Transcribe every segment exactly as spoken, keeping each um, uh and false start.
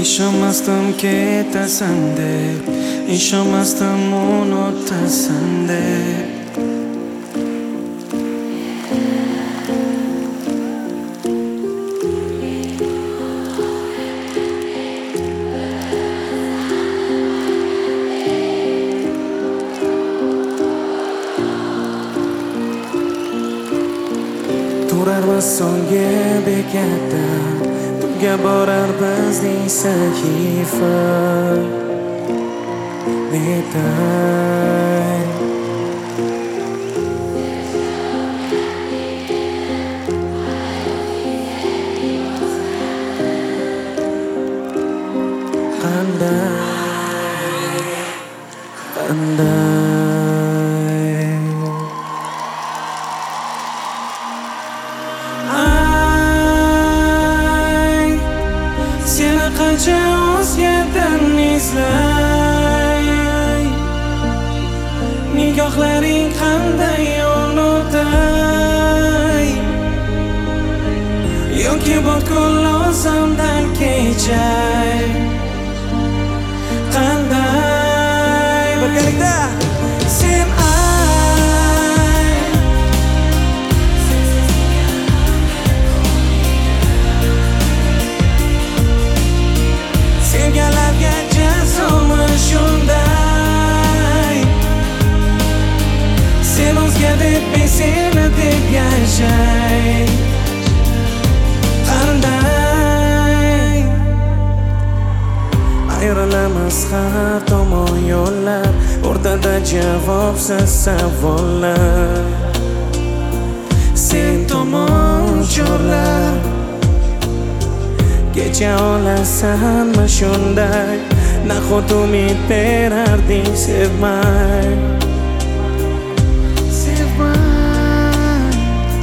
ishonmasdim ketasan deb, ishonmasdim unutasan deb. Turarmiz so'nggi bekatda, tuga borar bizning sahifa. Netay qanday qanday ay seni qancha o'zgadan izlay, nigohlaring qanday yo'lday, yoki butkul o'zimdan kechay. Qanday birgalikda sen ay sevganlarga jazomi shunday, sen o'zga deb men seni deb yashay. Qanday ayrilamiz har tomon yo'llar, o'rtada javobsiz savollar. Sen tomon chorlar, kecha olasanmi shunday, nahot umid berarding sevmay. Sevmay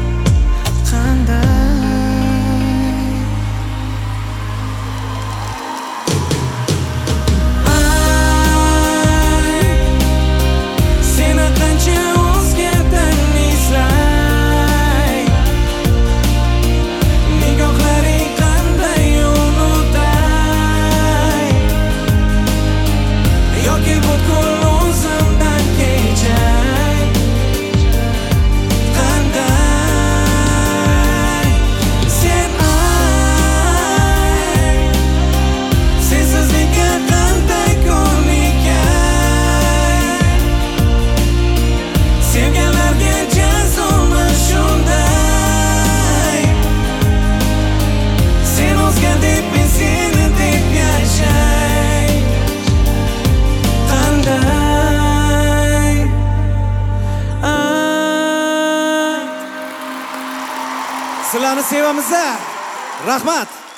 qanday ay seni qancha o'zgadan izlay, nigohlaring qanday yo'lday, yoki butkul o'zimdan kechay. Qanday sen ay sensizlikka qanday ko'nikay, sevganlarga jazomi shunday, sen o'zga deb men seni deb yashay. Qanday Sizlarni sevamiz. Rahmat.